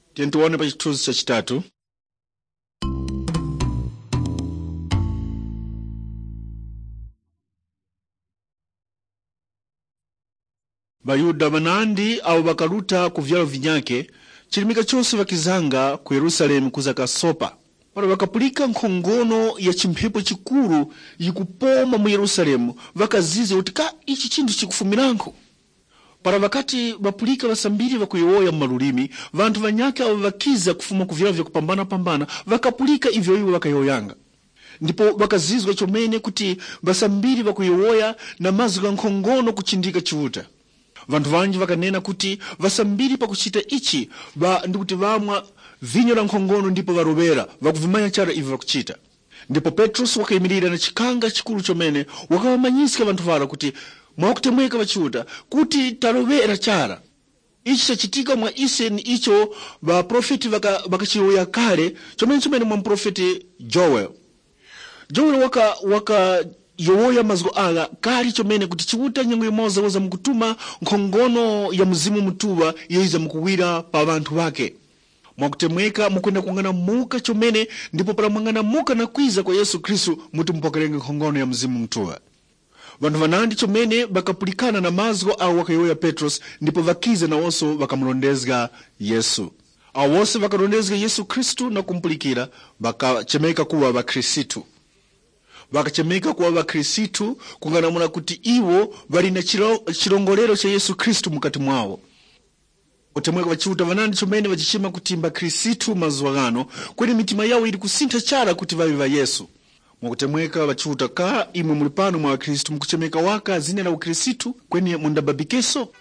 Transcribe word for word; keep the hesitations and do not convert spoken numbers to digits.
Tientuone pa chithunzi chachitatu. Bayuda manandi au bakaluta ku vyalo vinyake chilimika chonse vakizanga ku Yerusalemu kuzaka sopa. Para vakapulika nkhongono ya chimphepo chikulu yikupoma mu Yerusalemu vakazize kuti ka ichi chinthu chikufumiranko. Para vakati bapulika vasambiri vakuyoya mmalulimi vantu vanyake avo vakiza kufuma ku vyalo vyakupambana pambana vakapulika ivyo iwo vakayoyanga. Ndipo vakazizwa chomene kuti vasambiri vakuyoya na mazu ga nkhongono kuchindika chiuta. Vantu vanji vakanena kuti vasambiri pakuchita ichi va ndikuti vamwa vinyo la nkhongono ndipo varobera vakuvimanya chara ivi vakuchita. Ndipo Petrus wakayimirira na chikanga chikulu chomene wakawamanyisika vantu vala kuti mwakutemweka vachiuta kuti talobera chara. Ichi chachitika mwa ise ni icho va profeti vakachiyoya vaka kale chomene chomene mwa profeti Joel. Joel waka waka yowoya mazgo aga kali chomene kuti chiuta nyengo imoza waza mkutuma nkhongono ya mzimu mutuwa yeiza mkuwira pa vantu wake. Mwakutemweka mukwenda kuangana muka chomene ndipo para mwangana muka na kwiza kwa Yesu Kristu mutu mpokelenga nkhongono ya mzimu mutuwa. Vantu vanandi chomene bakapulikana na mazgo au wakayoya Petros ndipo vakiza na oso vakamulondezga Yesu. Au wose vakalondezga Yesu Kristu na kumpulikira bakachemeka kuwa vakrisitu. Vakachemeka kuwa vakrisitu kunganamuna kuti iwo vali na chilongolero cha Yesu Kristu mukati mwawo. Kutemweka vachiuta vanandi chomene vachichima kutimba krisitu mazwagano kweni mitima yawo ili kusintha chara kuti vavi va Yesu. Mwakutemweka vachiuta ka imwe mulipano mwa Kristu mkuchemeka waka zine la ukrisitu kweni mundababikeso.